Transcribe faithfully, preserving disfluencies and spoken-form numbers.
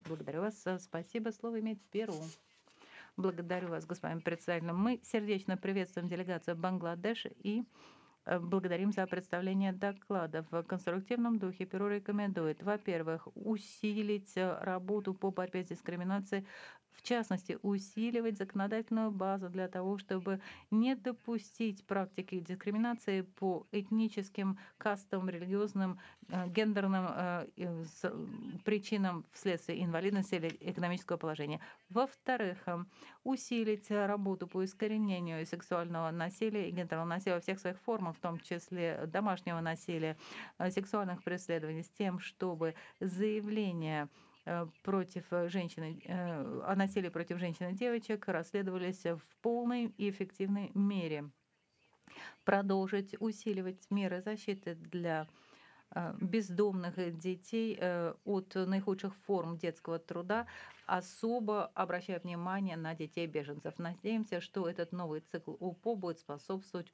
Благодарю вас. Э, Спасибо. Слово имеет Перу. Благодарю вас, господин председатель. Мы сердечно приветствуем делегацию Бангладеш и э, благодарим за представление докладов. В конструктивном духе Перу рекомендует, во-первых, усилить э, работу по борьбе с дискриминацией, в частности, усиливать законодательную базу для того, чтобы не допустить практики дискриминации по этническим, кастовым, религиозным, э, гендерным э, и с- м, причинам вследствие инвалидности или экономического положения. Во-вторых, э, усилить э, работу по искоренению сексуального насилия и гендерного насилия во всех своих формах, в том числе домашнего насилия, э, сексуальных преследований, с тем, чтобы заявления э, против э, женщин, э, о насилии против женщин и девочек расследовались в полной и эффективной мере. Продолжить усиливать меры защиты для э, бездомных э, детей э, от наихудших форм детского труда, особо обращая внимание на детей беженцев. Надеемся, что этот новый цикл УПО будет способствовать